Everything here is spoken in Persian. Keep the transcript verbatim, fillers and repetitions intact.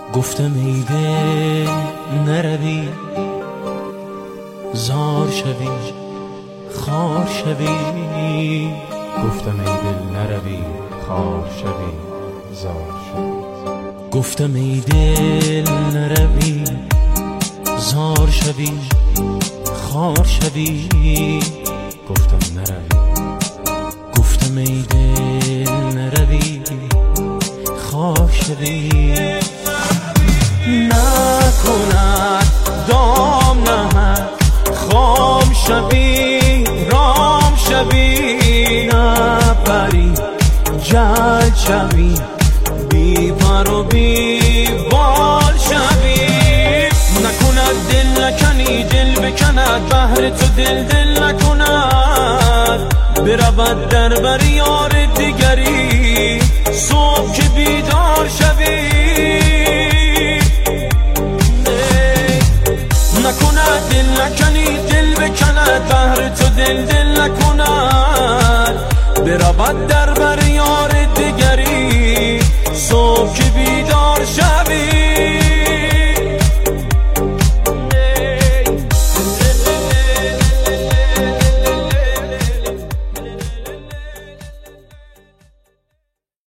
گفتم ای دل نروی، زار شوی خار شوی. گفتم ای دل نروی، خار شوی زار شوی. گفتم ای دل نروی، زار شوی خار شوی. گفتم نروی. گفتم ای دل نروی، خار شوی. نکند دام نهد خام شوی رام شوی. نپری جل شوی بی پر و بی بال شوی. نکند دل نکنی دل بکند، بهر تو دل دل نکند. برود در بر یار دیگری صبح که بیدار شوی. نکند دل نکنی دل بکند، بهر تو دل دل نکند. برود در